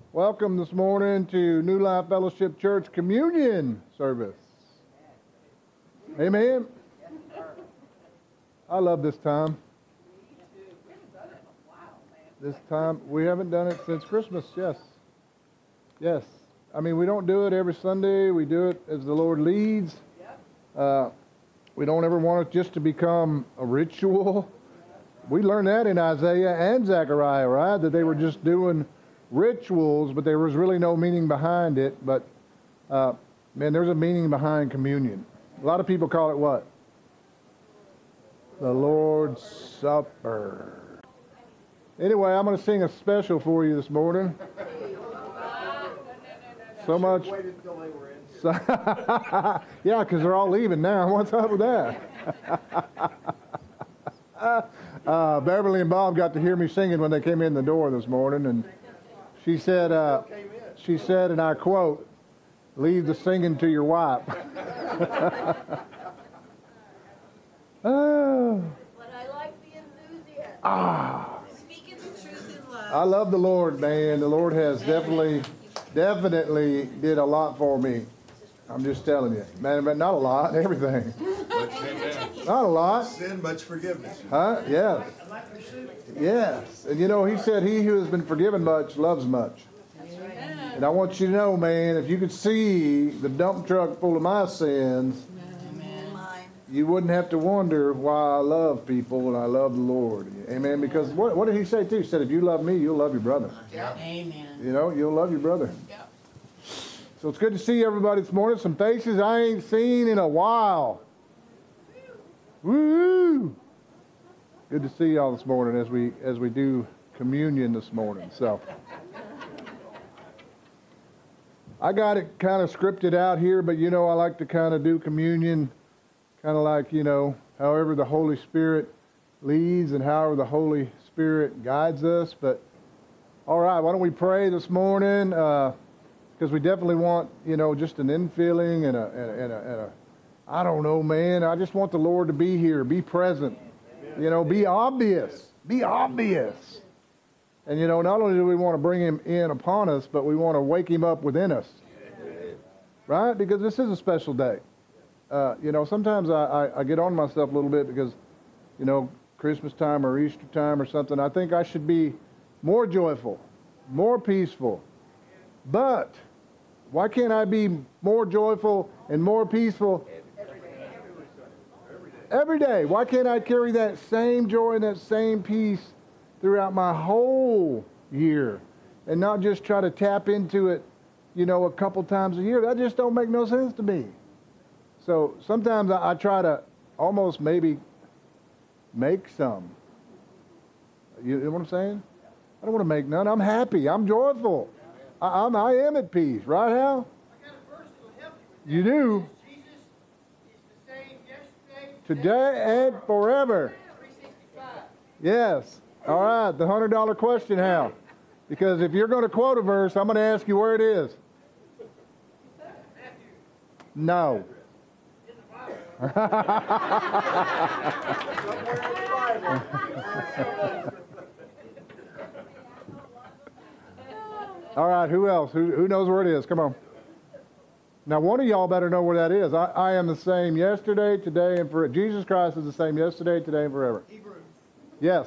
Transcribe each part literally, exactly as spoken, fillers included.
Welcome this morning to New Life Fellowship Church Communion Service. Amen. I love this time. This time, we haven't done it since Christmas, yes. Yes. I mean, we don't do it every Sunday. We do it as the Lord leads. Uh, we don't ever want it just to become a ritual. We learned that in Isaiah and Zechariah, right? That they were just doing rituals, but there was really no meaning behind it. But, uh, man, there's a meaning behind communion. A lot of people call it what? The Lord's Supper. Anyway, I'm going to sing a special for you this morning. So much. So, yeah, because they're all leaving now. What's up with that? uh, Beverly and Bob got to hear me singing when they came in the door this morning, and she said, uh, she said, and I quote, "Leave the singing to your wife." Oh. But I like the enthusiasm. Ah. Speaking the truth in love. I love the Lord, man. The Lord has definitely, definitely did a lot for me. I'm just telling you, man. But not a lot, everything. Not a lot. Sin, much forgiveness. Huh? Yes. Yes. And you know, he said, "He who has been forgiven much loves much." And I want you to know, man, if you could see the dump truck full of my sins, you wouldn't have to wonder why I love people and I love the Lord. Amen. Because what, what did he say too? He said, if you love me, you'll love your brother. Yeah. Amen. You know, you'll love your brother. Yeah. So it's good to see everybody this morning. Some faces I ain't seen in a while. Woo! Good to see y'all this morning as we as we do communion this morning. So I got it kind of scripted out here, but you know I like to kind of do communion kind of like, you know, however the Holy Spirit leads and however the Holy Spirit guides us. But all right, why don't we pray this morning? Uh, because we definitely want, you know, just an infilling and a, and a, and a, and a, I don't know, man. I just want the Lord to be here, be present, you know, be obvious, be obvious. And, you know, not only do we want to bring him in upon us, but we want to wake him up within us, right? Because this is a special day. Uh, you know, sometimes I, I, I get on myself a little bit because, you know, Christmas time or Easter time or something, I think I should be more joyful, more peaceful. But why can't I be more joyful and more peaceful every day? Why can't I carry that same joy and that same peace throughout my whole year and not just try to tap into it, you know, a couple times a year? That just don't make no sense to me. So sometimes I, I try to almost maybe make some. You know what I'm saying? I don't want to make none. I'm happy. I'm joyful. I, I'm, I am at peace. Right, Hal? I got a verse that'll help you. You do. Jesus is the same yesterday, Today and forever. three sixty-five. Yes. All right. The one hundred dollar question, Hal. Because if you're going to quote a verse, I'm going to ask you where it is. No. All right, who else? Who, who knows where it is? Come on. Now, one of y'all better know where that is. I, I am the same yesterday, today, and forever. Jesus Christ is the same yesterday, today, and forever. Hebrews. Yes.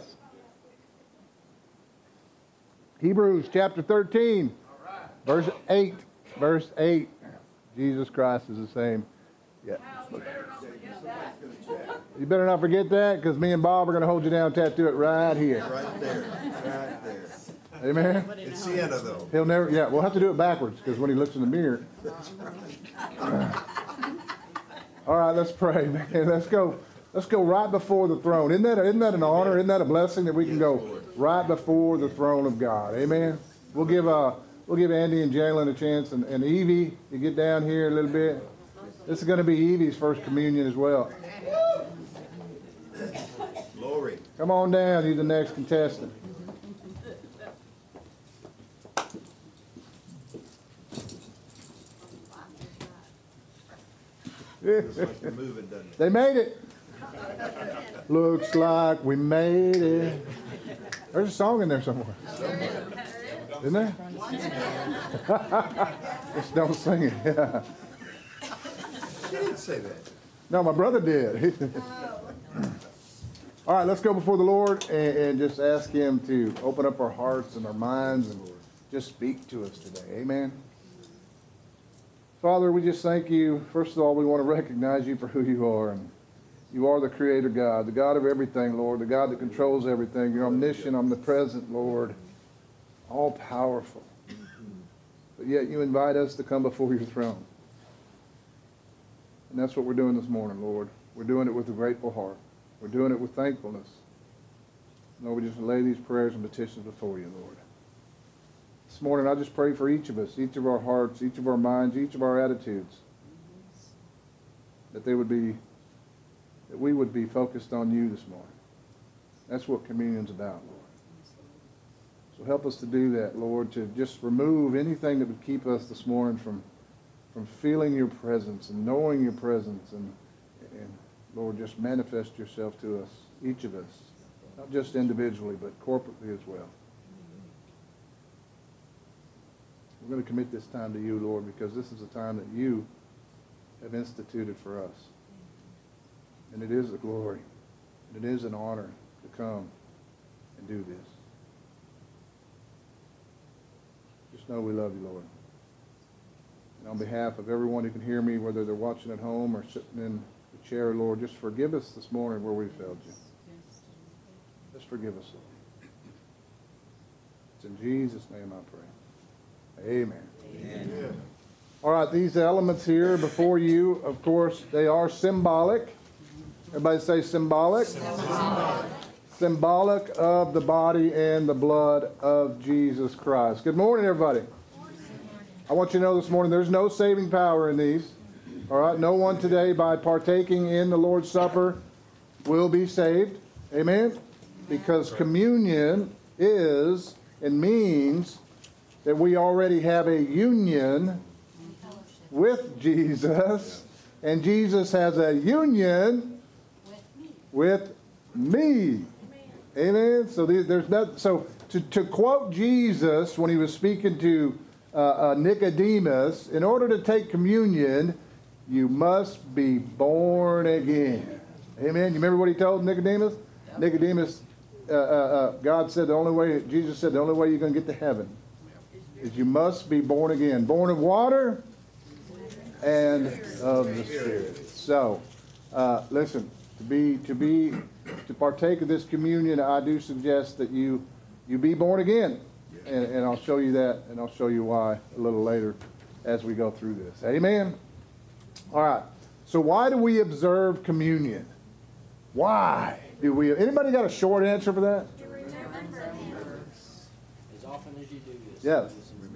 Hebrews chapter thirteen, All right. verse eight. Verse eight. Jesus Christ is the same. Yeah. You better not forget that. You better not forget that, because me and Bob are going to hold you down and tattoo it right here. Right there. Right there. Amen? It's Sienna, though. He'll never, yeah, we'll have to do it backwards, because when he looks in the mirror. All right, let's pray, man. Let's go. Let's go right before the throne. Isn't that, isn't that an honor? Isn't that a blessing that we can go right before the throne of God? Amen? We'll give uh, we'll give Andy and Jalen a chance, and, and Evie, you get down here a little bit. This is going to be Evie's first communion as well. Glory. Come on down. You're the next contestant. Looks like you're moving, doesn't it? They made it. Looks like we made it. There's a song in there somewhere. Didn't they? Just don't sing it. Yeah. She didn't say that. No, my brother did. All right, let's go before the Lord and, and just ask Him to open up our hearts and our minds and just speak to us today. Amen. Father, we just thank you. First of all, we want to recognize you for who you are. And you are the Creator God, the God of everything, Lord, the God that controls everything. You're omniscient, omnipresent, Lord, all powerful. But yet you invite us to come before your throne. And that's what we're doing this morning, Lord. We're doing it with a grateful heart. We're doing it with thankfulness. Lord, we just lay these prayers and petitions before you, Lord. This morning, I just pray for each of us, each of our hearts, each of our minds, each of our attitudes, that they would be, that we would be focused on you this morning. That's what communion's about, Lord. So help us to do that, Lord, to just remove anything that would keep us this morning from, from feeling your presence and knowing your presence, and, and Lord, just manifest yourself to us, each of us, not just individually, but corporately as well. We're going to commit this time to you, Lord, because this is a time that you have instituted for us. And it is a glory, and it is an honor to come and do this. Just know we love you, Lord. And on behalf of everyone who can hear me, whether they're watching at home or sitting in the chair, Lord, just forgive us this morning where we failed you. Just forgive us, Lord. It's in Jesus' name I pray. Amen. Amen. All right, these elements here before you, of course, they are symbolic. Everybody say symbolic. Symbolic. Symbolic of the body and the blood of Jesus Christ. Good morning, everybody. I want you to know this morning there's no saving power in these. All right, no one today by partaking in the Lord's Supper will be saved. Amen? Because communion is and means that we already have a union with Jesus, and Jesus has a union with me. Amen. So there's not. So to, to quote Jesus when he was speaking to uh, uh, Nicodemus, in order to take communion, you must be born again. Amen. You remember what he told Nicodemus? Yep. Nicodemus, uh, uh, uh, God said the only way. Jesus said the only way you're going to get to heaven is you must be born again, born of water and of the Spirit. So, uh, listen, to be to be to partake of this communion, I do suggest that you you be born again, and, and I'll show you that, and I'll show you why a little later as we go through this. Amen. All right. So, why do we observe communion? Why do we? Anybody got a short answer for that? To remember him. As often as you do this. Yes.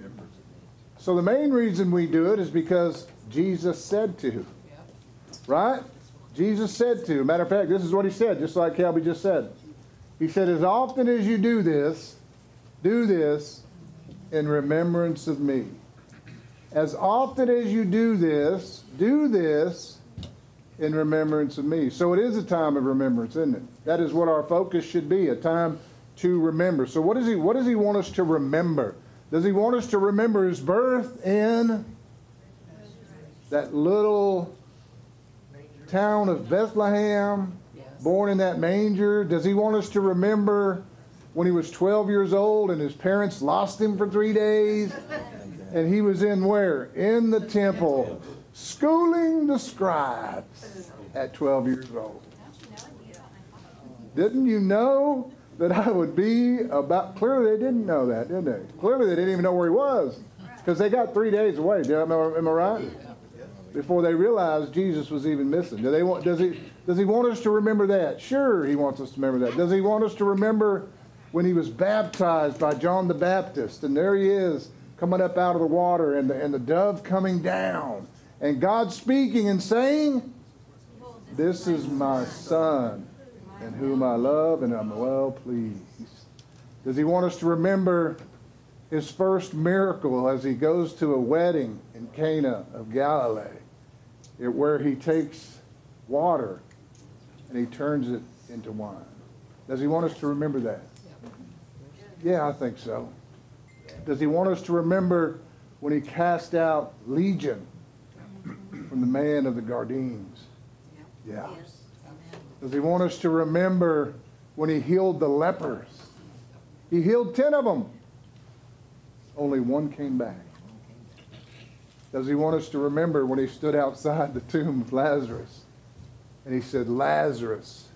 So the main reason we do it is because Jesus said to. Right? Jesus said to. Matter of fact, this is what he said, just like Calby just said. He said, as often as you do this, do this in remembrance of me. As often as you do this, do this in remembrance of me. So it is a time of remembrance, isn't it? That is what our focus should be, a time to remember. So what does he, what does he want us to remember? Does he want us to remember his birth in that little town of Bethlehem, born in that manger? Does he want us to remember when he was twelve years old and his parents lost him for three days? And he was in where? In the temple, schooling the scribes at twelve years old. Didn't you know that I would be about... Clearly they didn't know that, didn't they? Clearly they didn't even know where he was, because they got three days away. Am I, am I right? Before they realized Jesus was even missing. Do they want? Does he? Does he want us to remember that? Sure, he wants us to remember that. Does he want us to remember when he was baptized by John the Baptist, and there he is coming up out of the water, and the, and the dove coming down, and God speaking and saying, "This is my son, in whom I love and I'm well pleased." Does he want us to remember his first miracle as he goes to a wedding in Cana of Galilee, where he takes water and he turns it into wine? Does he want us to remember that? Yeah, I think so. Does he want us to remember when he cast out Legion from the man of the Gardines? Yeah. Yes. Amen. Does he want us to remember when he healed the lepers? He healed ten of them. Only one came back. Does he want us to remember when he stood outside the tomb of Lazarus and he said, Lazarus?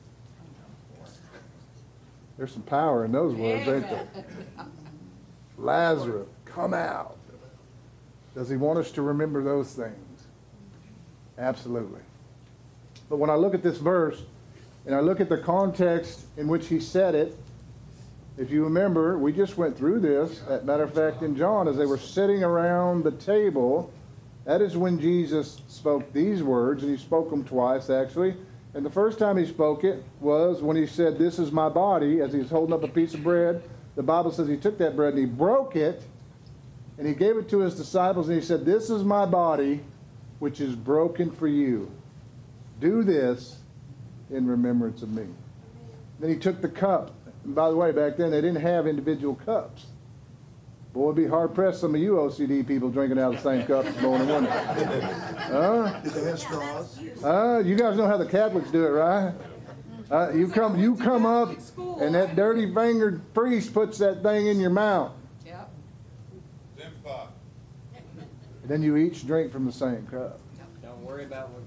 There's some power in those words, ain't there? Lazarus, come out. Does he want us to remember those things? Absolutely. But when I look at this verse and I look at the context in which he said it, if you remember, we just went through this. As a matter of fact, in John, as they were sitting around the table, that is when Jesus spoke these words, and he spoke them twice, actually. And the first time he spoke it was when he said, this is my body, as he's holding up a piece of bread. The Bible says he took that bread and he broke it, and he gave it to his disciples, and he said, this is my body, which is broken for you. Do this in remembrance of me. Then he took the cup. And by the way, back then they didn't have individual cups. Boy, it'd be hard-pressed some of you O C D people drinking out of the same cup this morning, wouldn't it? Huh? Did they have straws? Uh, you guys know how the Catholics do it, right? Uh, you come, you come up, and that dirty-fingered priest puts that thing in your mouth. Yep. And then you each drink from the same cup. Don't worry about what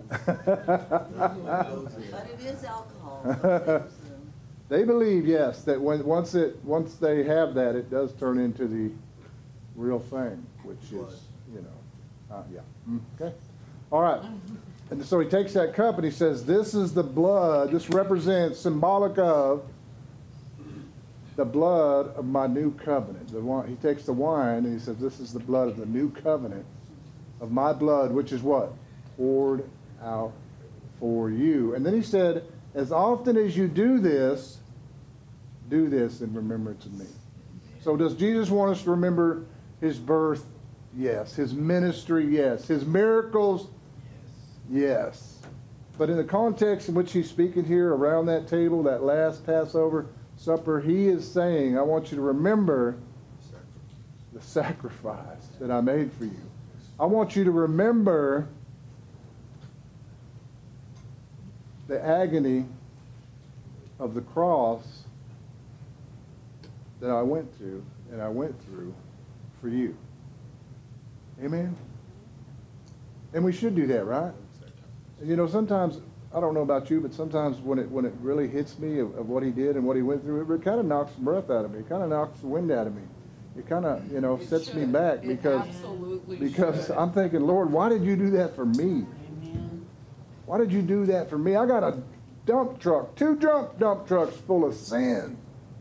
goes in. But it is alcohol. They believe, yes, that when once it once they have that, it does turn into the real thing, which is, you know, uh, yeah. Mm, okay. All right. And so he takes that cup and he says, this is the blood. This represents, symbolic of the blood of my new covenant. The wine, he takes the wine and he says, this is the blood of the new covenant of my blood, which is what? Poured out for you. And then he said, as often as you do this, do this in remembrance of me. So does Jesus want us to remember his birth? Yes. His ministry? Yes. His miracles? Yes. But in the context in which he's speaking here around that table, that last Passover supper, he is saying, I want you to remember the sacrifice that I made for you. I want you to remember the agony of the cross that I went to and I went through for you. Amen? And we should do that, right? You know, sometimes, I don't know about you, but sometimes when it when it really hits me of, of what he did and what he went through, it kind of knocks the breath out of me. It kind of knocks the wind out of me. It kind of, you know, It sets should. me back It because absolutely because should. I'm thinking, Lord, why did you do that for me? Amen. Why did you do that for me? I got a dump truck, two dump dump trucks full of sin.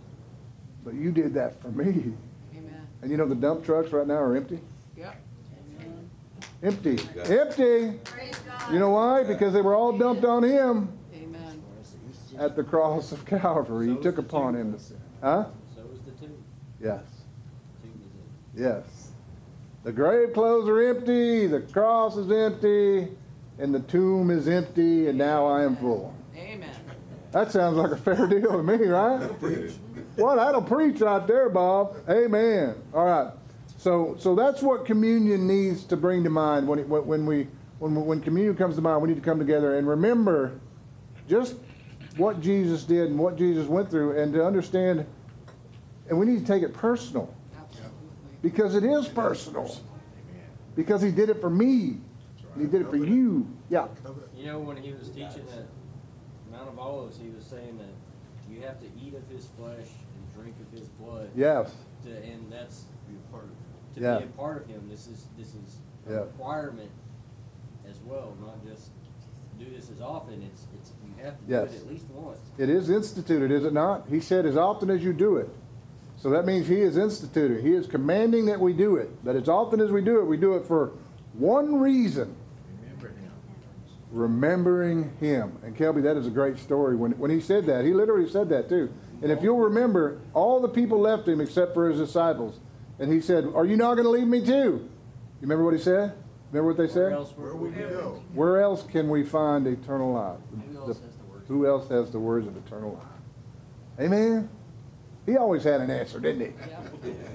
But you did that for me. Amen. And you know the dump trucks right now are empty? Yep. Amen. Empty. Empty. Praise God. You know why? Because they were all dumped on him Amen. at the cross of Calvary. He took upon him the sin. Huh? So is the tomb. Yes. The tomb is Yes. The grave clothes are empty, the cross is empty, and the tomb is empty, and now I am full. Amen. That sounds like a fair deal to me, right? Well, that'll preach right there, Bob. Amen. All right. So, so that's what communion needs to bring to mind when it, when we when when communion comes to mind. We need to come together and remember just what Jesus did and what Jesus went through, and to understand. And we need to take it personal, Absolutely. because it is personal. Because he did it for me. And he did it for you. Yeah. You know, when he was teaching at Mount of Olives, he was saying that you have to eat of his flesh and drink of his blood. Yes. To, and that's Be a part of it. to Yeah. be a part of him. This is this is a Yeah. requirement as well, not just do this as often. It's it's you have to Yes. do it at least once. It is instituted, is it not? He said, as often as you do it. So that means he is instituted. He is commanding that we do it. That as often as we do it, we do it for one reason. Remember him. Remembering him. And Kelby, that is a great story. When, when he said that, he literally said that too. And if you'll remember, all the people left him except for his disciples. And he said, are you not going to leave me too? You remember what he said? Remember what they Where said? else Where would would we go? Where else can we find eternal life? Who else has the words? Who else has the words of eternal life? Amen? He always had an answer, didn't he? Yep.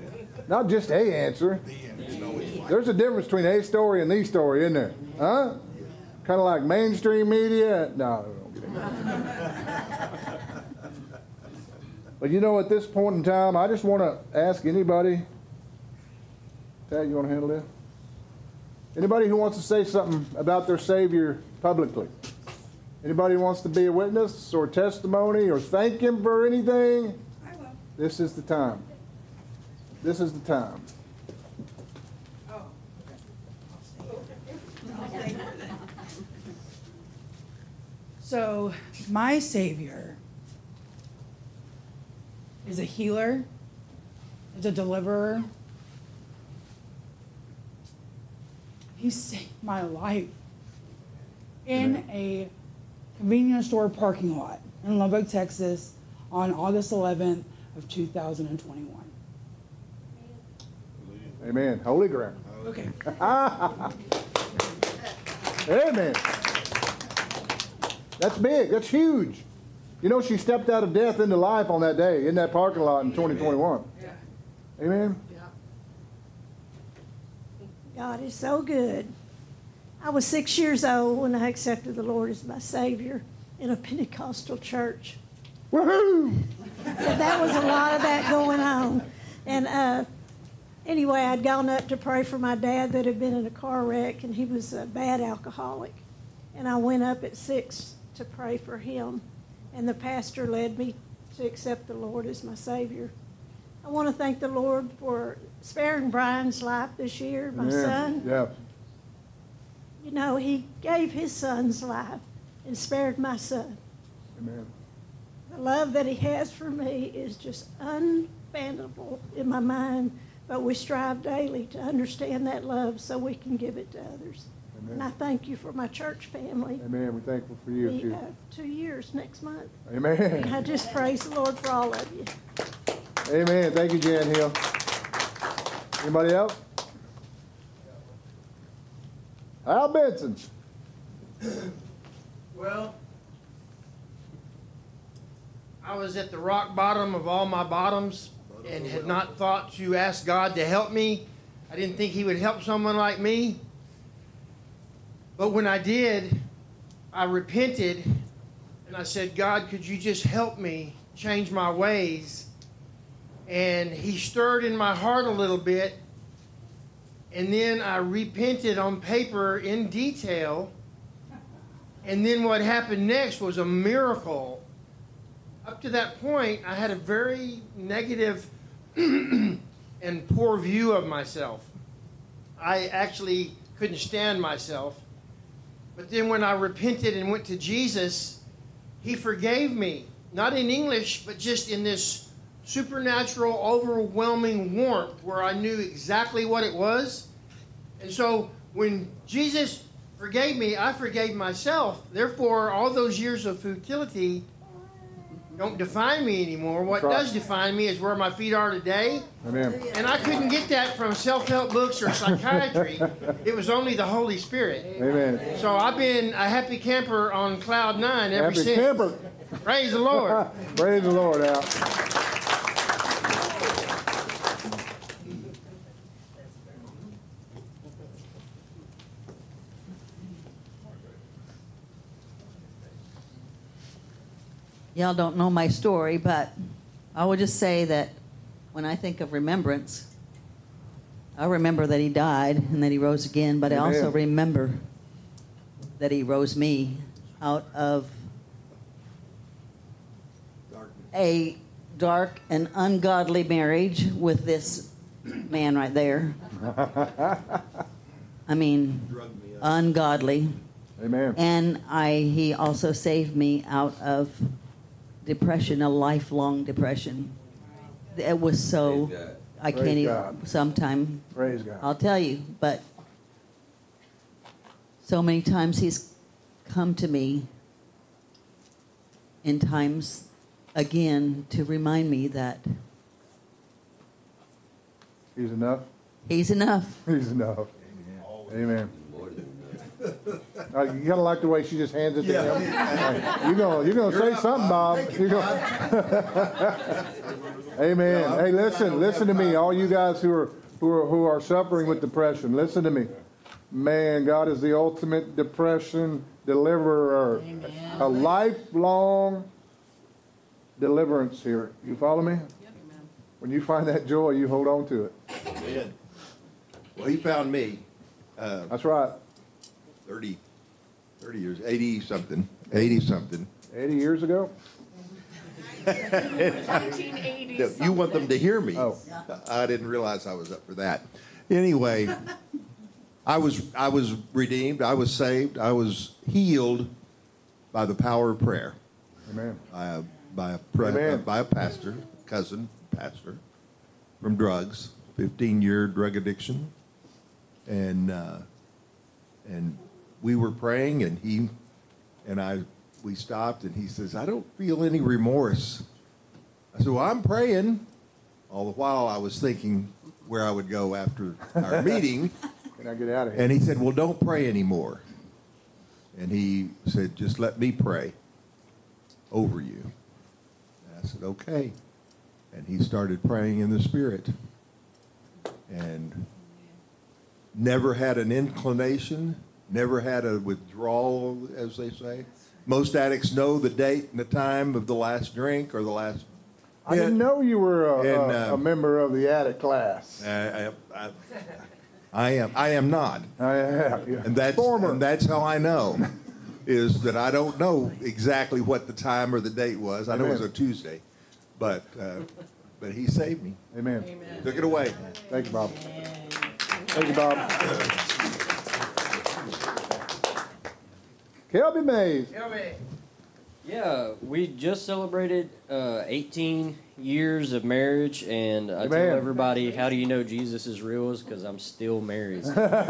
Not just a answer. There's a difference between a story and the story, isn't there? Huh? Kind of like mainstream media. No, don't get it. But you know, at this point in time, I just want to ask anybody. Tad, you want to handle this? Anybody who wants to say something about their Savior publicly? Anybody who wants to be a witness or testimony or thank Him for anything? I will. This is the time. This is the time. Oh. I'll stay here then. So, my Savior is a healer, is a deliverer. He saved my life in a convenience store parking lot in Lubbock, Texas on August eleventh of two thousand twenty-one. Amen. Holy ground. Okay. Amen. That's big. That's huge. You know, she stepped out of death into life on that day in that parking lot in twenty twenty-one. Yeah. Amen. God is so good. I was six years old when I accepted the Lord as my Savior in a Pentecostal church. Woohoo! And that was a lot of that going on. And uh, anyway, I'd gone up to pray for my dad that had been in a car wreck, and he was a bad alcoholic. And I went up at six to pray for him. And the pastor led me to accept the Lord as my Savior. I want to thank the Lord for sparing Brian's life this year, my Yeah. son. Yeah. You know, he gave his son's life and spared my son. Amen. The love that he has for me is just unfathomable in my mind, but we strive daily to understand that love so we can give it to others. Amen. And I thank you for my church family. Amen. We're thankful for you The, too. uh, two years next month. Amen. And I just praise the Lord for all of you. Amen. Thank you, Jan Hill. Anybody else? Al Benson. Well, I was at the rock bottom of all my bottoms and had not thought to ask God to help me. I didn't think He would help someone like me. But when I did, I repented and I said, God, could you just help me change my ways? And He stirred in my heart a little bit. And then I repented on paper in detail. And then what happened next was a miracle. Up to that point, I had a very negative and poor view of myself. I actually couldn't stand myself. But then when I repented and went to Jesus, He forgave me. Not in English, but just in this supernatural, overwhelming warmth where I knew exactly what it was. And so when Jesus forgave me, I forgave myself. Therefore, all those years of futility don't define me anymore. What That's right. does define me is where my feet are today. Amen. And I couldn't get that from self-help books or psychiatry. It was only the Holy Spirit. Amen. So I've been a happy camper on cloud nine ever Happy since. camper. Praise the Lord. Praise the Lord, Al. Y'all don't know my story, but I will just say that when I think of remembrance, I remember that He died and that He rose again, but I also Amen. remember that He rose me out of a dark and ungodly marriage with this man right there. I mean, ungodly. Amen. And I, he also saved me out of depression, a lifelong depression. It was so, I Praise can't even, God. sometime, Praise God. I'll tell you, but so many times He's come to me in times again to remind me that He's enough. He's enough. He's enough. Amen. Uh, you kind of like the way she just hands it to him. You're gonna, you're gonna say something, Bob. You're gonna... Amen. No, Hey, I listen, don't listen to have me, time. all you guys who are who are who are suffering with depression. Listen to me, man. God is the ultimate depression deliverer. Amen. A lifelong deliverance here. You follow me? Amen. When you find that joy, you hold on to it. Amen. Well, he found me, uh, That's right. thirty, thirty years, eighty something, eighty something. eighty years ago. nineteen eighties. You want them to hear me. Oh. I didn't realize I was up for that. Anyway, I was I was redeemed. I was saved. I was healed by the power of prayer. Amen. By a, by a, pre, Amen. uh, by a pastor, cousin pastor, from drugs, fifteen year drug addiction, and uh, and we were praying, and he and I we stopped, and he says, "I don't feel any remorse." I said, "Well, I'm praying." All the while, I was thinking where I would go after our meeting, Can I get out of here? and he said, "Well, don't pray anymore." And he said, "Just let me pray over you." And I said, "Okay." And he started praying in the Spirit. And never had an inclination, never had a withdrawal, as they say. Most addicts know the date and the time of the last drink or the last. I didn't know you were a, And, a, uh, a member of the addict class. I, I, I, I am. I am not. I have. Yeah. And that's Former. and that's how I know, is that I don't know exactly what the time or the date was. I know it was a Amen. Tuesday, but uh, but he saved me. Amen. Amen. Took it away. Thank you, Bob. Thank you, Bob. Kelby Mays. Yeah, we just celebrated uh, eighteen years of marriage, and I Amen. tell everybody, how do you know Jesus is real? Is because I'm still married.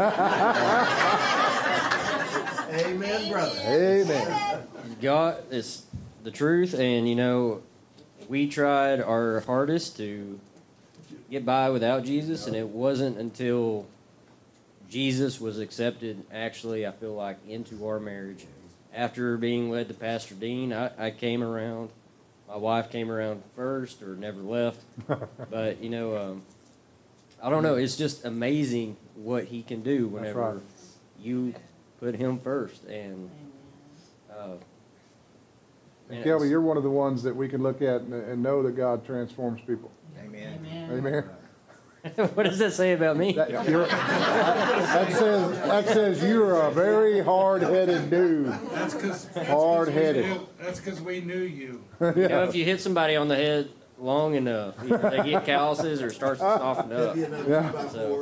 Amen, brother. Amen. God is the truth, and you know, we tried our hardest to get by without Jesus, and it wasn't until Jesus was accepted, actually, I feel like, into our marriage. After being led to Pastor Dean, I, I came around. My wife came around first, or never left. But you know, um, I don't know. It's just amazing what he can do whenever right. you put him first, and. Uh, And Kelby, you're one of the ones that we can look at and, and know that God transforms people. Amen. Amen. what does that say about me? That, you're- that says that says you're a very hard-headed dude. That's because Hard-headed. That's because we knew you. You know, if you hit somebody on the head long enough, either they get calluses or it starts to soften up. Yeah.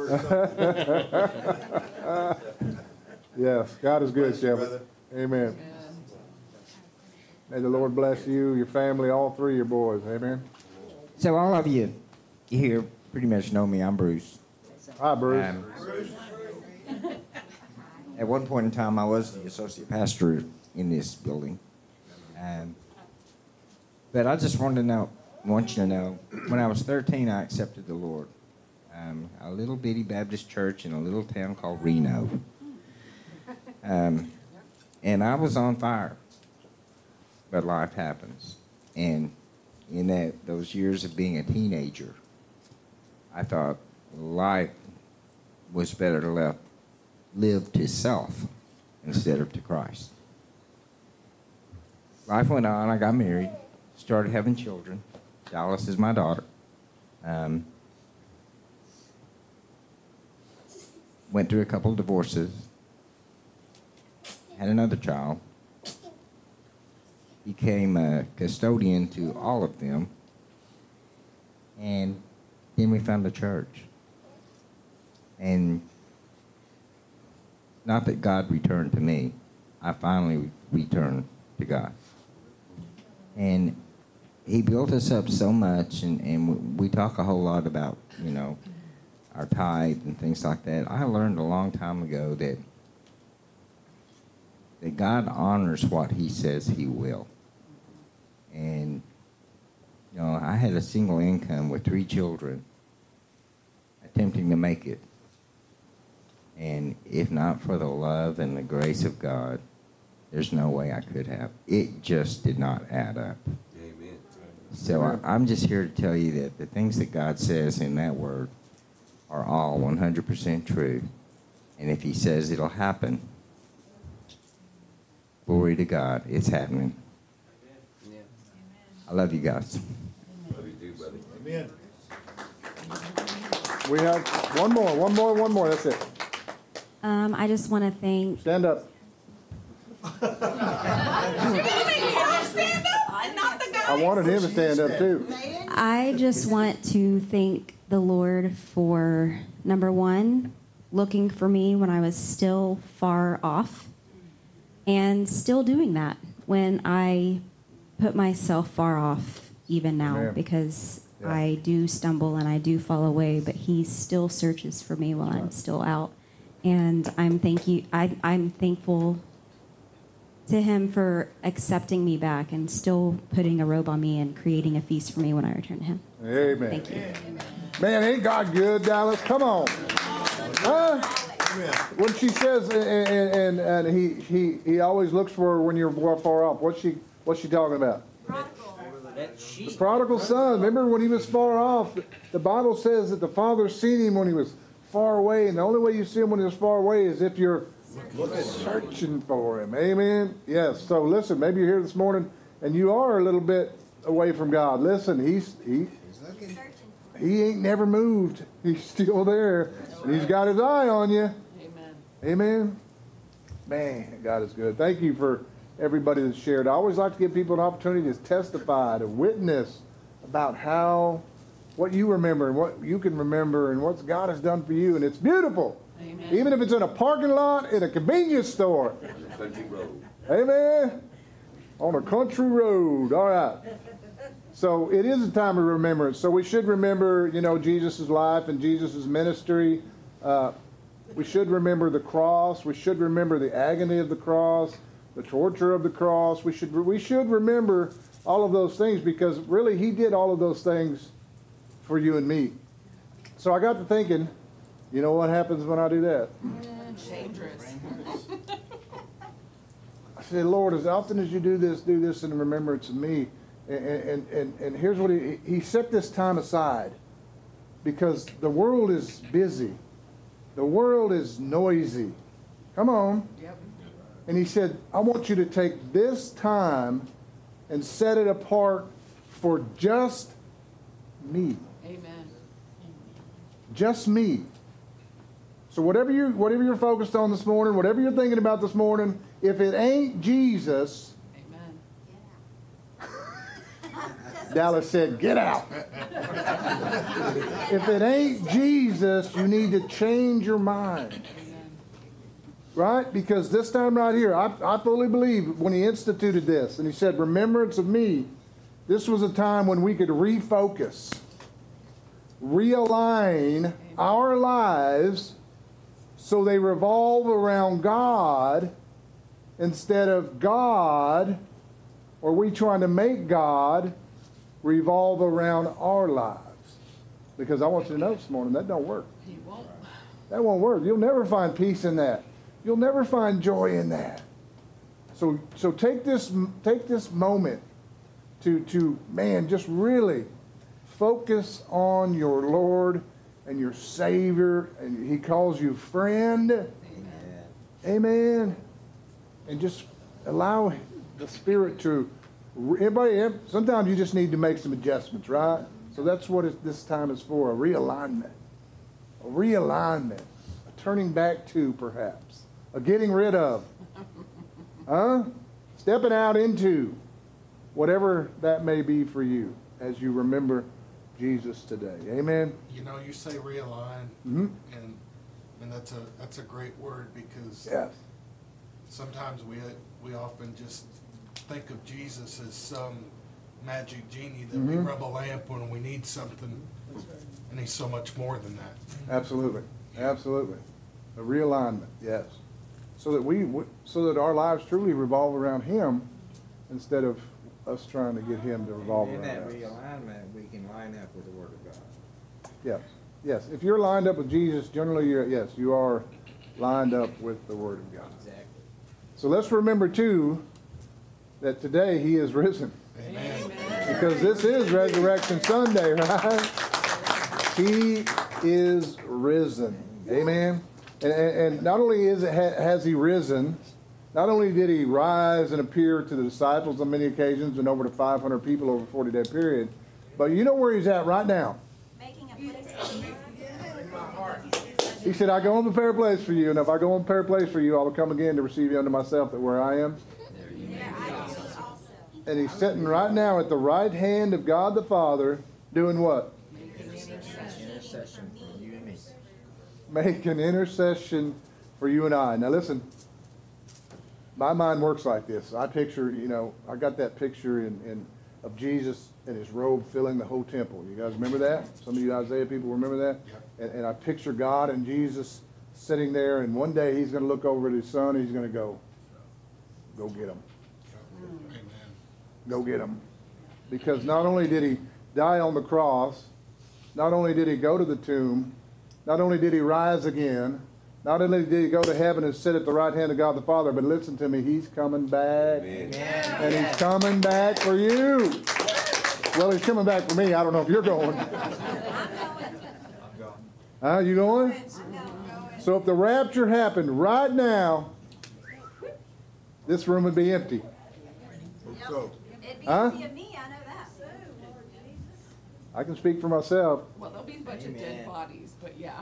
So, Yes, God is good, Bless you, Kelby. brother. Amen. May the Lord bless you, your family, all three of your boys. Amen. So all of you here pretty much know me. I'm Bruce. Hi, Bruce. Um, at one point in time, I was the associate pastor in this building. Um, but I just wanted to know, want you to know, when I was thirteen, I accepted the Lord. Um, a little bitty Baptist church in a little town called Reno. Um, and I was on fire. But life happens. And in that those years of being a teenager, I thought life was better to left, live to self instead of to Christ. Life went on. I got married, started having children. Dallas is my daughter. Um, went through a couple of divorces. Had another child. Became a custodian to all of them. And then we found a church. And not that God returned to me. I finally returned to God. And he built us up so much, and, and we talk a whole lot about, you know, our tithe and things like that. I learned a long time ago that that God honors what he says he will. And, you know, I had a single income with three children attempting to make it. And if not for the love and the grace of God, there's no way I could have. It just did not add up. Amen. So I, I'm just here to tell you that the things that God says in that word are all one hundred percent true. And if he says it'll happen, glory to God, it's happening. Yeah. I love you guys. Amen. We have one more, one more, one more. That's it. Um, I just want to thank. Stand up. I wanted him to stand up too. I just want to thank the Lord for number one, looking for me when I was still far off, and still doing that when I put myself far off, even now, Amen. because Yeah. I do stumble and I do fall away, but He still searches for me while I'm still out, and I'm thank you. I, I'm thankful to Him for accepting me back and still putting a robe on me and creating a feast for me when I return to Him. Amen. Thank you. Man, ain't God good, Dallas? Come on. Huh? When she says, and, and, and he, he, he always looks for her when you're far off, what's she, what's she talking about? The prodigal son. Remember when he was far off, the Bible says that the father seen him when he was far away, and the only way you see him when he was far away is if you're searching for him. Amen? Yes. So listen, maybe you're here this morning and you are a little bit away from God. Listen, he's he he ain't never moved. He's still there. And he's got his eye on you. Amen. Amen. Man, God is good. Thank you for everybody that's shared. I always like to give people an opportunity to testify, to witness about how, what you remember and what you can remember and what God has done for you. And it's beautiful. Amen. Even if it's in a parking lot, in a convenience store. Country road. Amen. On a country road. All right. So it is a time of remembrance. So we should remember, you know, Jesus' life and Jesus' ministry. Uh, we should remember the cross. We should remember the agony of the cross, the torture of the cross. We should we should remember all of those things because really He did all of those things for you and me. So I got to thinking, you know what happens when I do that? Dangerous. I said, Lord, as often as you do this, do this in remembrance of me. And, and, and, and here's what he, he set this time aside because the world is busy. The world is noisy. Come on. Yep. And he said, I want you to take this time and set it apart for just me. Amen. Just me. So whatever you whatever you're focused on this morning, whatever you're thinking about this morning, if it ain't Jesus, Dallas said, get out. If it ain't Jesus, you need to change your mind. Right? Because this time right here, I, I fully believe when he instituted this, and he said, remembrance of me, this was a time when we could refocus, realign our lives so they revolve around God instead of God, or we trying to make God revolve around our lives. Because I want you to know this morning, that don't work. He won't. That won't work. You'll never find peace in that. You'll never find joy in that. So so take this take this moment to to man, just really focus on your Lord and your Savior, and He calls you friend. Amen. Amen. And just allow the Spirit to. Everybody, sometimes you just need to make some adjustments, right? So that's what it, this time is for, a realignment. A realignment. A turning back to, perhaps. A getting rid of. Huh? Stepping out into whatever that may be for you as you remember Jesus today. Amen? You know, you say realign, Mm-hmm. and and that's a that's a great word because Yes. sometimes we we often just think of Jesus as some magic genie that we Mhm. rub a lamp when we need something, and He's so much more than that. Absolutely. Absolutely. A realignment, yes. So that we, so that our lives truly revolve around Him instead of us trying to get Him to revolve In around that us. realignment, we can line up with the Word of God. Yes. Yes. If you're lined up with Jesus, generally, you're, yes, you are lined up with the Word of God. Exactly. So let's remember, too, that today He is risen. Amen. Amen. Because this is Resurrection Sunday, right? He is risen. Amen. And, and not only is it, has he risen, not only did he rise and appear to the disciples on many occasions and over to five hundred people over a forty-day period, but you know where he's at right now? Making a place. He said, I go and prepare a place for you, and if I go and prepare a place for you, I will come again to receive you unto myself, that where I am. And he's sitting right now at the right hand of God the Father, doing what? Intercession for you and me. Making intercession for you and I. Now listen, my mind works like this. I picture, you know, I got that picture in, in of Jesus and his robe filling the whole temple. You guys remember that? Some of you Isaiah people remember that? And, and I picture God and Jesus sitting there, and one day he's going to look over at his son and he's going to go, go get him. Go get him. Because not only did he die on the cross, not only did he go to the tomb, not only did he rise again, not only did he go to heaven and sit at the right hand of God the Father, but listen to me, he's coming back. Amen. And he's coming back for you. Well, he's coming back for me. I don't know if you're going. Huh? You going? So if the rapture happened right now, this room would be empty. So. It'd be Huh? empty of me, I know that. I can speak for myself. Well, there'll be a bunch of dead bodies, but yeah.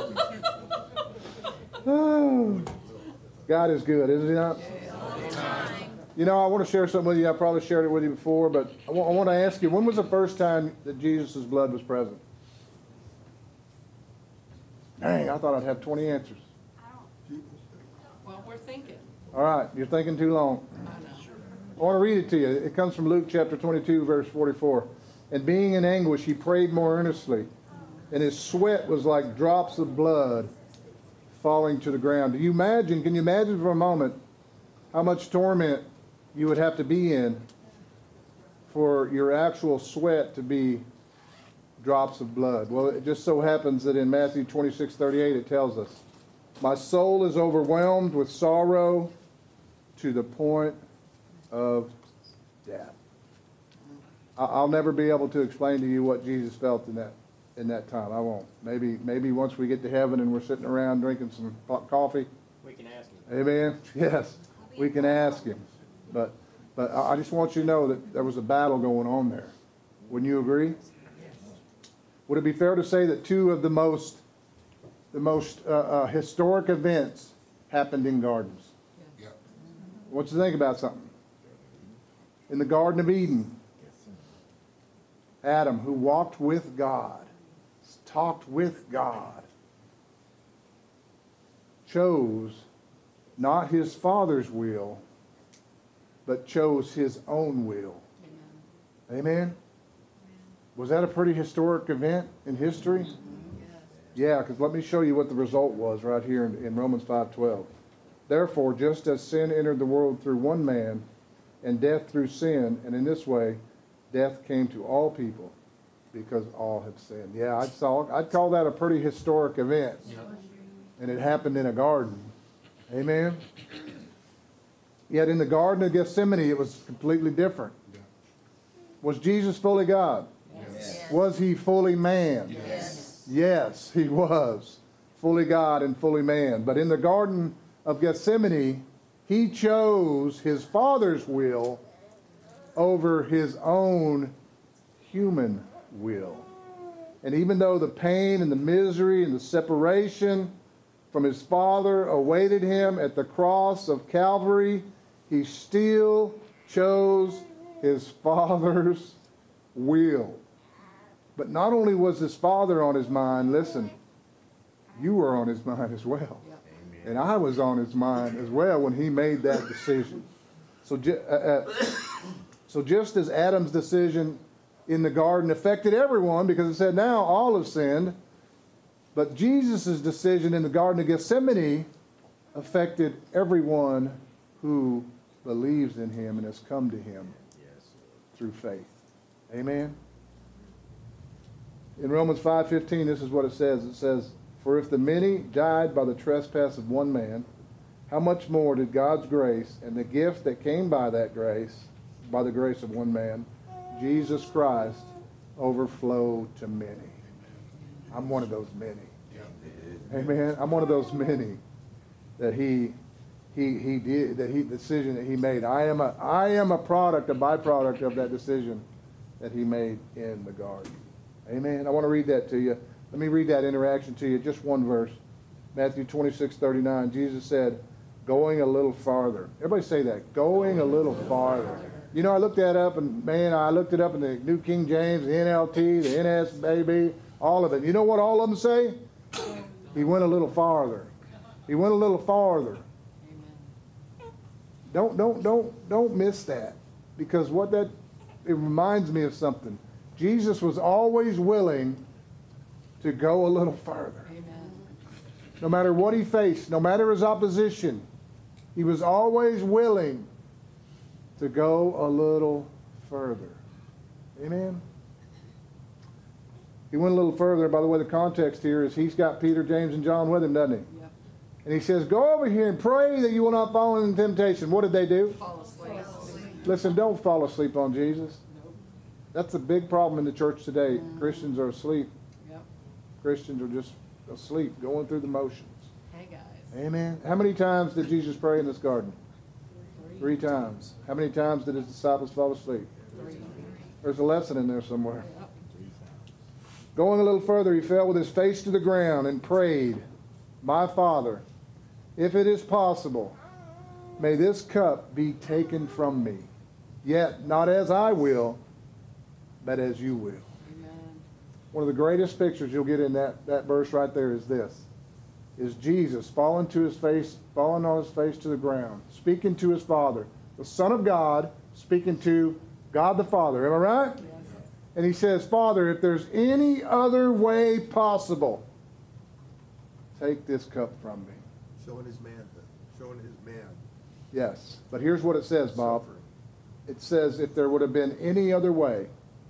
Oh, God is good, isn't he not? You know, I want to share something with you. I probably shared it with you before, but I want, I want to ask you, when was the first time that Jesus' blood was present? Dang, I thought I'd have twenty answers. Well, we're thinking. All right, you're thinking too long. I know. I want to read it to you. It comes from Luke chapter twenty-two, verse forty-four. And being in anguish, he prayed more earnestly, and his sweat was like drops of blood falling to the ground. Do you imagine, can you imagine for a moment how much torment you would have to be in for your actual sweat to be drops of blood? Well, it just so happens that in Matthew twenty-six thirty-eight it tells us, my soul is overwhelmed with sorrow to the point of death. I'll never be able to explain to you what Jesus felt in that in that time. I won't. Maybe maybe once we get to heaven and we're sitting around drinking some coffee. We can ask him. Amen. Yes, we can ask him. But but I just want you to know that there was a battle going on there. Wouldn't you agree? Would it be fair to say that two of the most the most uh, uh, historic events happened in gardens? Yeah. What you think about something? In the Garden of Eden, Adam, who walked with God, talked with God, chose not his father's will, but chose his own will. Amen? Amen? Was that a pretty historic event in history? Yeah, because let me show you what the result was right here in, in Romans five twelve. Therefore, just as sin entered the world through one man, and death through sin, and in this way, death came to all people, because all have sinned. Yeah, I'd, saw, I'd call that a pretty historic event. And it happened in a garden. Amen? Yet in the Garden of Gethsemane, it was completely different. Was Jesus fully God? Yes. Was he fully man? Yes. Yes, he was fully God and fully man. But in the Garden of Gethsemane, he chose his Father's will over his own human will. And even though the pain and the misery and the separation from his Father awaited him at the cross of Calvary, he still chose his Father's will. But not only was his Father on his mind, listen, you were on his mind as well. And I was on his mind as well when he made that decision. So, ju- uh, uh, so just as Adam's decision in the garden affected everyone, because it said now all have sinned, but Jesus' decision in the Garden of Gethsemane affected everyone who believes in him and has come to him through faith. Amen? In Romans five fifteen, this is what it says. It says, for if the many died by the trespass of one man, how much more did God's grace and the gift that came by that grace, by the grace of one man, Jesus Christ overflow to many. I'm one of those many. Amen. I'm one of those many that he he he did that he decision that he made. I am a I am a product, a byproduct of that decision that he made in the garden. Amen. I want to read that to you. Let me read that interaction to you. Just one verse. Matthew twenty-six thirty-nine. Jesus said, going a little farther. Everybody say that. Going a little farther. You know, I looked that up, and man, I looked it up in the New King James, the N L T, the N S A B, all of it. You know what all of them say? He went a little farther. He went a little farther. Don't don't don't don't miss that, because what that it reminds me of something. Jesus was always willing to go a little further. Amen. No matter what he faced, no matter his opposition, he was always willing to go a little further. Amen. He went a little further. By the way, the context here is he's got Peter, James, and John with him, doesn't he? Yep. And he says, go over here and pray that you will not fall into temptation. What did they do? Fall asleep. Listen, don't fall asleep on Jesus. Nope. That's a big problem in the church today. Mm. Christians are asleep. Yep. Christians are just asleep, going through the motions. Hey, guys. Amen. How many times did Jesus pray in this garden? Three, Three times. How many times did his disciples fall asleep? Three. There's a lesson in there somewhere. Yep. Going a little further, he fell with his face to the ground and prayed, my Father, if it is possible, may this cup be taken from me. Yet not as I will, but as you will. Amen. One of the greatest pictures you'll get in that, that verse right there is this. Is Jesus falling to his face, falling on his face to the ground, speaking to his Father. The Son of God speaking to God the Father. Am I right? Yes. And he says, Father, if there's any other way possible, take this cup from me. Showing his manhood. Showing his man. Yes. But here's what it says, Bob. It says if there would have been any other way.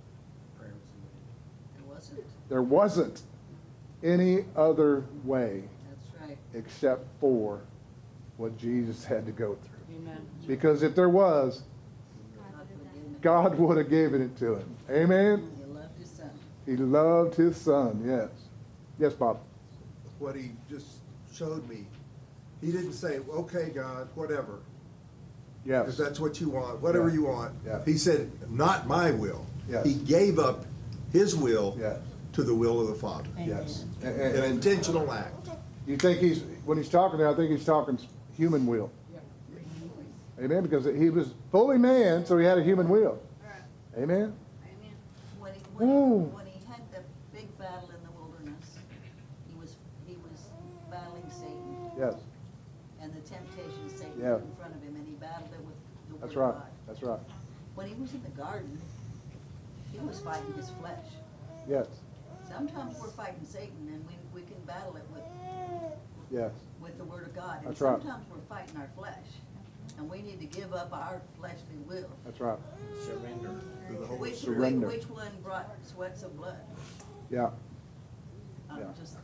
There wasn't. There wasn't any other way. That's right. Except for what Jesus had to go through. Amen. Because if there was, God would have given it to him. Amen? He loved his son. He loved his son, yes. Yes, Bob. What he just showed me, he didn't say, okay, God, whatever. Yes. If that's what you want, whatever Yeah. you want. Yeah. He said, not my will. Yes. He gave up his will Yes. to the will of the Father. Yes. And, An and intentional act. you think he's, when he's talking there, I think he's talking human will. Amen? Because he was fully man, so he had a human will. Amen? Amen. When he, when, he, Ooh. when he had the big battle in the wilderness, he was he was battling Satan. Yes. And the temptation Satan Yeah. put in front of him, and he battled it with the That's word right. of God. That's right. When he was in the garden, he was fighting his flesh. Yes. Sometimes we're fighting Satan, and we, we can battle it with Yes. with the word of God. And That's right. sometimes we're fighting our flesh, and we need to give up our fleshly will. That's right. Surrender to the Holy Which, Surrender. which one brought sweats of blood? Yeah. I'm Yeah. just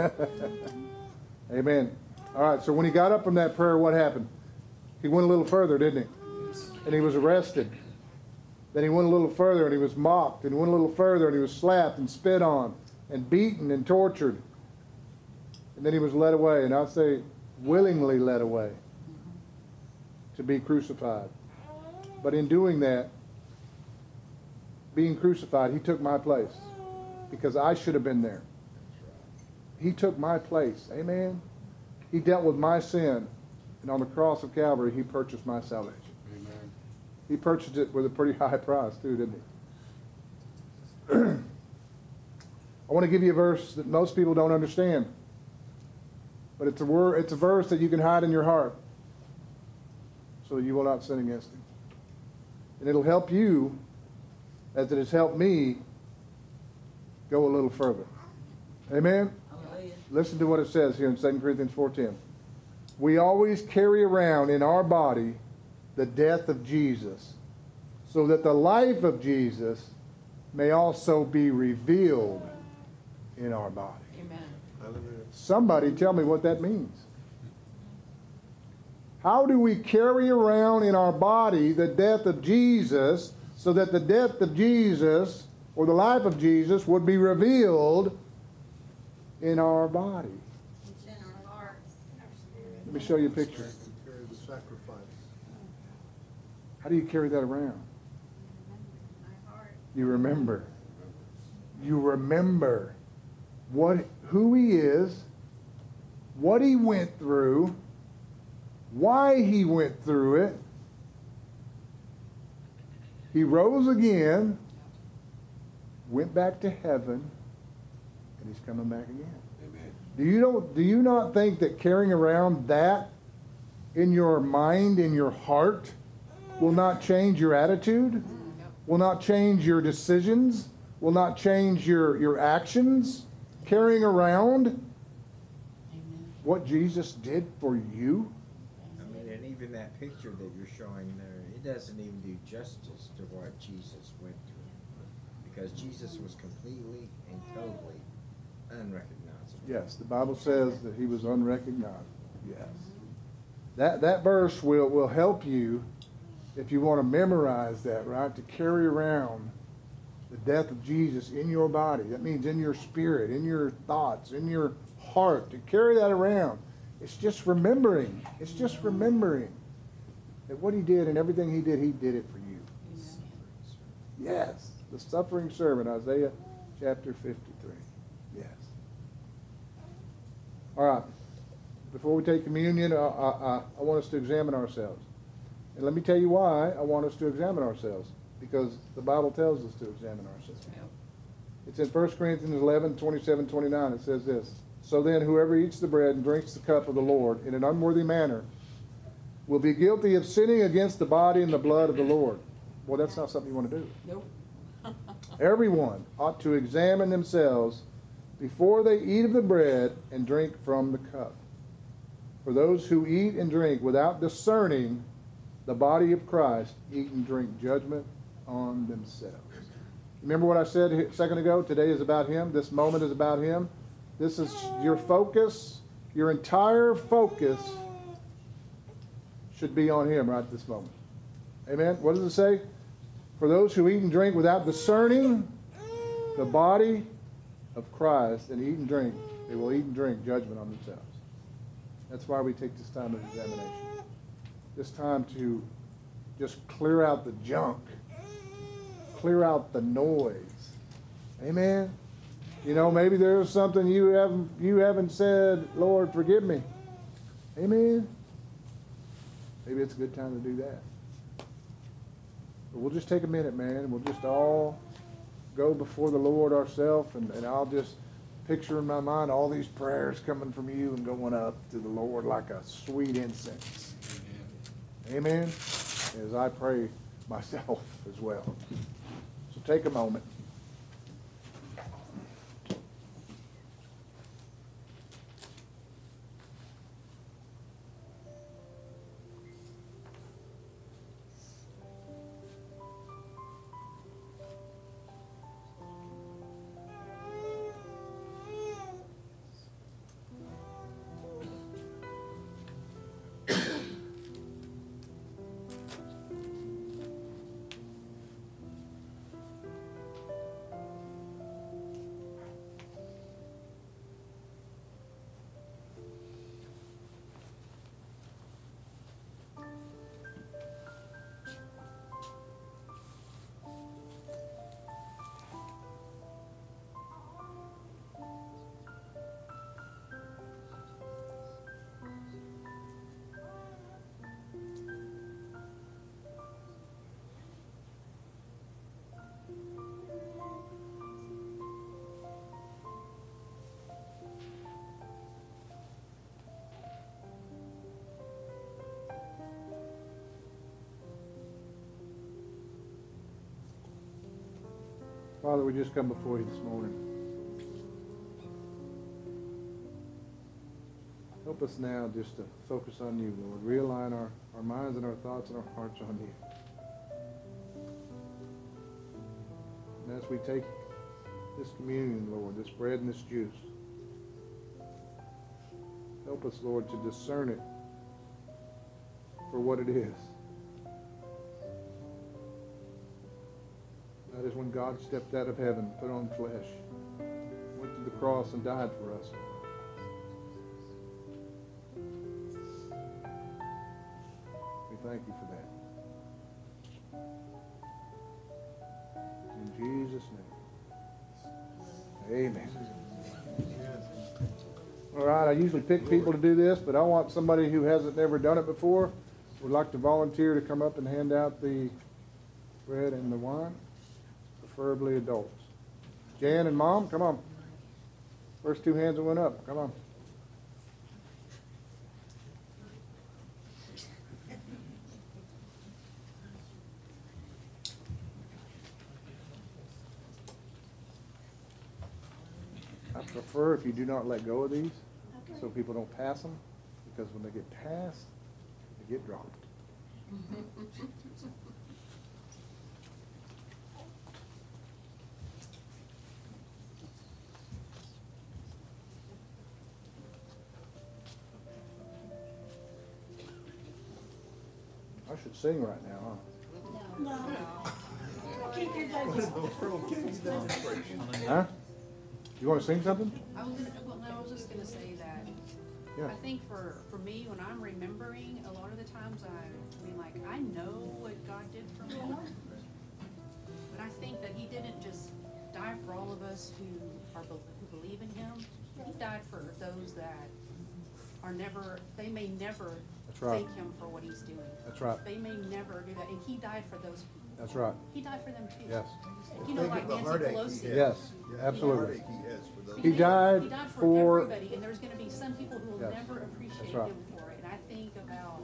Amen. All right, so when he got up from that prayer, what happened? He went a little further, didn't he? And he was arrested. Then he went a little further and he was mocked. And he went a little further and he was slapped and spit on and beaten and tortured. And then he was led away, and I'll say willingly led away to be crucified. But in doing that, being crucified, he took my place because I should have been there. He took my place. Amen. He dealt with my sin. And on the cross of Calvary, he purchased my salvation. Amen. He purchased it with a pretty high price, too, didn't he? I want to give you a verse that most people don't understand. But it's a word, it's a verse that you can hide in your heart so that you will not sin against him. And it'll help you, as it has helped me, go a little further. Amen? hallelujah. Listen to what it says here in Second Corinthians four ten. We always carry around in our body the death of Jesus, so that the life of Jesus may also be revealed in our body. Amen. Hallelujah. Somebody tell me what that means. How do we carry around in our body the death of Jesus so that the death of Jesus or the life of Jesus would be revealed in our body. Let me show you a picture. Carry the sacrifice. How do you carry that around? You remember. You remember what who he is, what he went through, why he went through it. He rose again, went back to heaven, and he's coming back again. Amen. Do you don't do you not think that carrying around that in your mind, in your heart, will not change your attitude? Will not change your decisions? Will not change your, your actions? Carrying around what Jesus did for you? I mean, and even that picture that you're showing there, it doesn't even do justice to what Jesus went through. Because Jesus was completely and totally unrecognizable. Yes, the Bible says that he was unrecognizable. Yes. That that verse will, will help you if you want to memorize that, right? To carry around the death of Jesus in your body. That means in your spirit, in your thoughts, in your heart. To carry that around. It's just remembering. It's just remembering that what he did and everything he did, he did it for you. Yes. The suffering servant, Isaiah chapter fifty-three. Yes. All right. Before we take communion, I, I, I want us to examine ourselves. And let me tell you why I want us to examine ourselves. Because the Bible tells us to examine ourselves. It's in First Corinthians eleven, twenty-seven, twenty-nine. It says this. So then, whoever eats the bread and drinks the cup of the Lord in an unworthy manner will be guilty of sinning against the body and the blood of the Lord. Well, that's not something you want to do. Nope. Everyone ought to examine themselves before they eat of the bread and drink from the cup. For those who eat and drink without discerning the body of Christ, eat and drink judgment on themselves. Remember what I said a second ago? Today is about him. This moment is about him. This is your focus. Your entire focus should be on him right this moment. Amen? What does it say? For those who eat and drink without discerning the body of Christ and eat and drink, they will eat and drink judgment on themselves. That's why we take this time of examination. This time to just clear out the junk. Clear out the noise. Amen? You know, maybe there's something you haven't, you haven't said, Lord, forgive me. Amen? Maybe it's a good time to do that. But we'll just take a minute, man. We'll just all go before the Lord ourselves, and, and I'll just picture in my mind all these prayers coming from you and going up to the Lord like a sweet incense. Amen. Amen? As I pray myself as well. So take a moment. Father, we just come before you this morning. Help us now just to focus on you, Lord. Realign our, our minds and our thoughts and our hearts on you. And as we take this communion, Lord, this bread and this juice, help us, Lord, to discern it for what it is. That is when God stepped out of heaven, put on flesh, went to the cross and died for us. We thank you for that. In Jesus' name. Amen. All right, I usually pick people to do this, but I want somebody who hasn't never done it before, would like to volunteer to come up and hand out the bread and the wine, preferably adults. Jan and Mom, come on. First two hands that went up, come on. I prefer if you do not let go of these, so people don't pass them, because when they get passed, they get dropped. I should sing right now, huh? No. Keep your judges. Huh? You want to sing something? I was gonna, well, no, I was just gonna say that. Yeah. I think for, for me, when I'm remembering, a lot of the times I, I mean, like, I know what God did for me. But I think that he didn't just die for all of us who are, bel- who believe in him. He died for those that are never, they may never That's right. thank him for what he's doing. That's right. They may never do that, and he died for those people. That's right. He died for them too. Yes. You know, like Nancy Pelosi. Yes, absolutely. But He died he died for, for- everybody, and there's going to be some people who will Yes. never appreciate That's right. him for it. And I think about,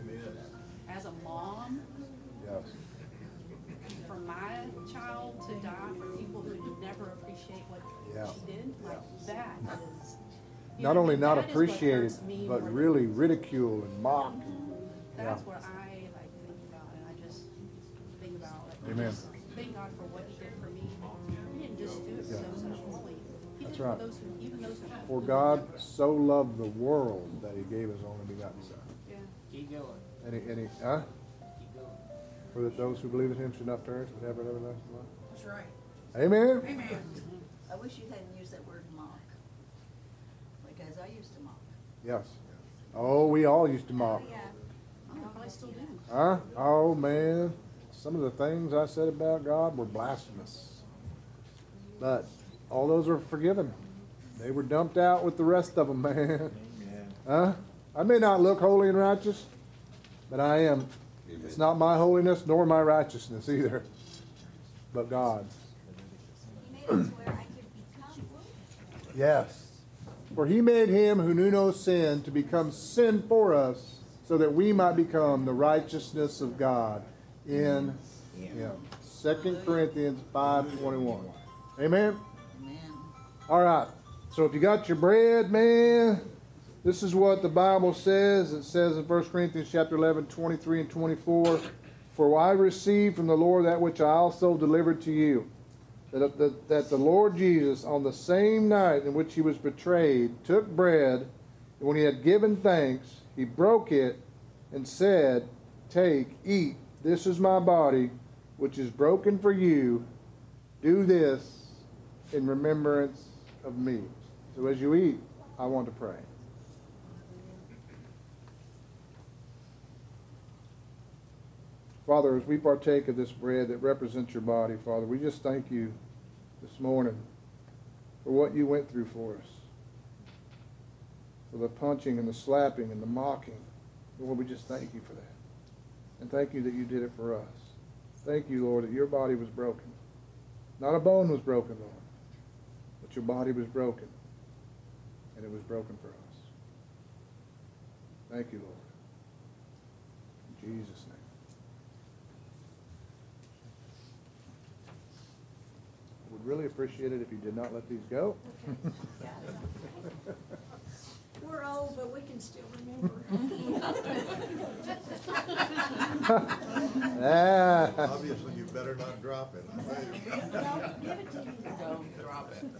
as a mom, Yes. for my child to die for people who never appreciate what Yeah. she did, like that is. you Not know, only not that is what appreciated, hurts me but more than- really ridiculed and mocked. That's Yeah. what I like think about, and I just think about like, Amen. just thank God for what he did for me. He didn't just do it for Yeah. those that are holy. He That's did it right. for those who, even those who. For God so loved the world that he gave his only begotten Son. Yeah. Keep going. And he, and he, huh? Keep going. For that those who believe in him should not perish, but have everlasting life. That's right. Amen? Amen. I wish you hadn't used that word mock, because I used to mock. Yes. Oh, we all used to mock. Yeah. I probably still do. Huh? Oh, man. Some of the things I said about God were blasphemous. But all those are forgiven. They were dumped out with the rest of them, man. Huh? I may not look holy and righteous, but I am. It's not my holiness nor my righteousness either, but God's. He made it to where I could become one. Yes. For he made him who knew no sin to become sin for us, so that we might become the righteousness of God in him. Second Corinthians five twenty-one. Amen? Amen. All right. So if you got your bread, man, this is what the Bible says. It says in First Corinthians chapter eleven, twenty-three and twenty-four, For I received from the Lord that which I also delivered to you, that, that, that the Lord Jesus, on the same night in which he was betrayed, took bread, and when he had given thanks, he broke it and said, Take, eat, this is my body, which is broken for you. Do this in remembrance of me. So as you eat, I want to pray. Father, as we partake of this bread that represents your body, Father, we just thank you this morning for what you went through for us, for the punching and the slapping and the mocking. Lord, we just thank you for that. And thank you that you did it for us. Thank you, Lord, that your body was broken. Not a bone was broken, Lord, but your body was broken, and it was broken for us. Thank you, Lord. In Jesus' name. I would really appreciate it if you did not let these go. We're old, but we can still remember. Ah. Obviously, you better not drop it. No, give it to me. Don't drop it.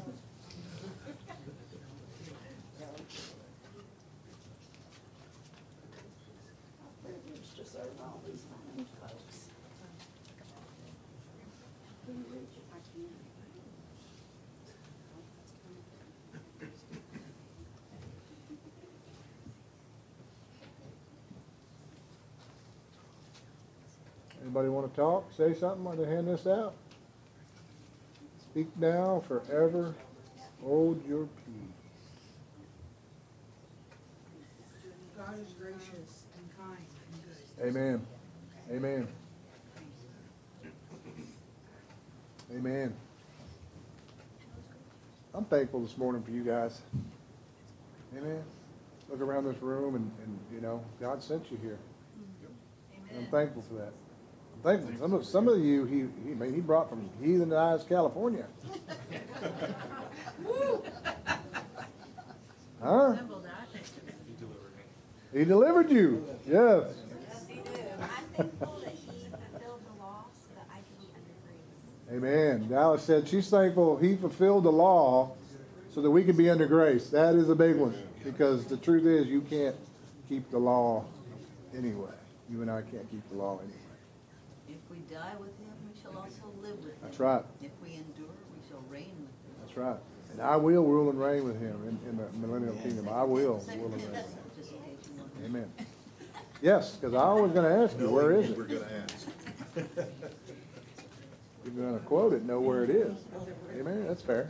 Privilege to serve all these fine folks. Anybody want to talk, say something, want to hand this out? Speak now, forever hold your peace. God is gracious and kind and good. Amen. Amen. Amen. I'm thankful this morning for you guys. Amen. Look around this room and, and you know, God sent you here. And I'm thankful for that. I'm thankful. Some of some of you he he made, he brought from heathenized California. Huh? He delivered you. Yes. Yes, he did. I'm thankful that he fulfilled the law so that I could be under grace. Amen. Dallas said she's thankful he fulfilled the law so that we can be under grace. That is a big one, because the truth is you can't keep the law anyway. You and I can't keep the law anyway. If we die with him, we shall also live with him. That's right. If we endure, we shall reign with him. That's right. And I will rule and reign with him in, in the millennial kingdom. I will rule and reign with him. Amen. Yes, because I was going to ask you, where is it? We're going to ask. You're going to quote it, know where it is. Amen. That's fair.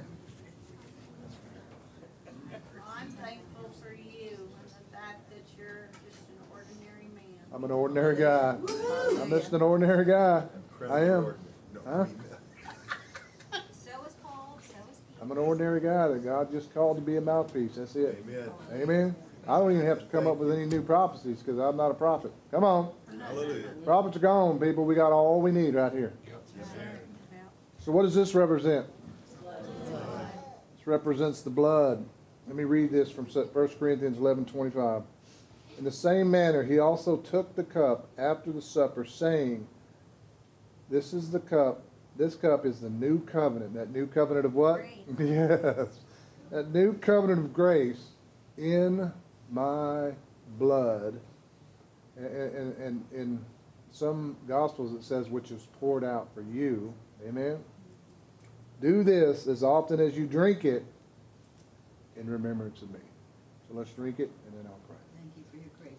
I'm thankful for you and the fact that you're just an ordinary man. I'm an ordinary guy. I'm just an ordinary guy. I am. Huh? So is Paul, so is Peter. I'm an ordinary guy that God just called to be a mouthpiece. That's it. Amen. Amen. I don't even have to come up with any new prophecies because I'm not a prophet. Come on. Hallelujah. Prophets are gone, people. We got all we need right here. So what does this represent? This represents the blood. Let me read this from First Corinthians eleven twenty-five. In the same manner, he also took the cup after the supper, saying, this is the cup. This cup is the new covenant. That new covenant of what? Yes. That new covenant of grace in my blood. And, and, and in some Gospels it says, which is poured out for you. Amen. Do this as often as you drink it in remembrance of me. So let's drink it, and then I'll pray. Thank you for your grace.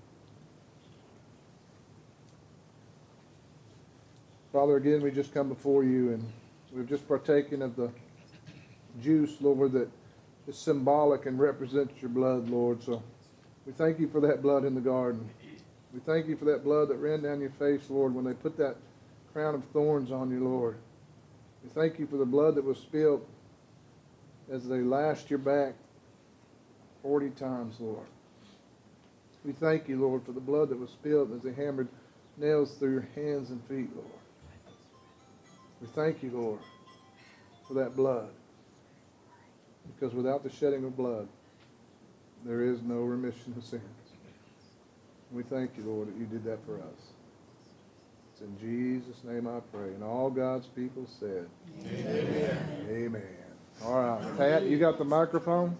Father, again, we just come before you, and we've just partaken of the juice, Lord, that is symbolic and represents your blood, Lord. So we thank you for that blood in the garden. We thank you for that blood that ran down your face, Lord, when they put that crown of thorns on you, Lord. We thank you for the blood that was spilled as they lashed your back forty times, Lord. We thank you, Lord, for the blood that was spilled as they hammered nails through your hands and feet, Lord. We thank you, Lord, for that blood. Because without the shedding of blood, there is no remission of sins. We thank you, Lord, that you did that for us. It's in Jesus' name I pray. And all God's people said, Amen. Amen. All right. Pat, you got the microphone?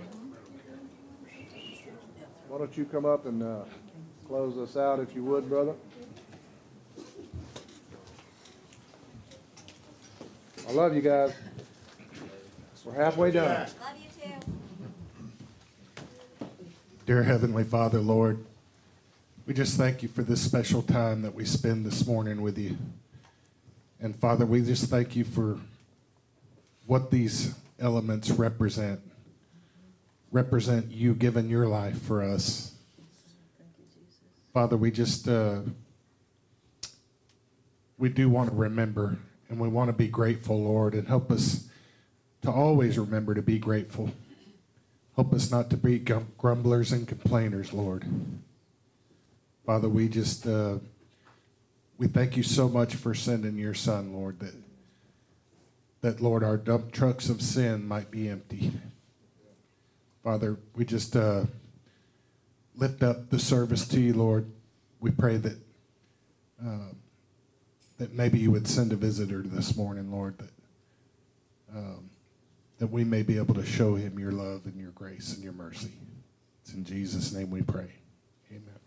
Why don't you come up and uh, close us out if you would, brother? I love you guys. We're halfway done. Love you too. Dear Heavenly Father, Lord, we just thank you for this special time that we spend this morning with you. And Father, we just thank you for what these elements represent. Represent you giving your life for us. Father, we just, uh, we do want to remember, and we want to be grateful, Lord, and help us to always remember to be grateful. Help us not to be grumblers and complainers, Lord. Father, we just, uh, we thank you so much for sending your Son, Lord, that, that, Lord, our dump trucks of sin might be empty. Father, we just uh, lift up the service to you, Lord. We pray that uh, that maybe you would send a visitor this morning, Lord, that um, that we may be able to show him your love and your grace and your mercy. It's in Jesus' name we pray. Amen.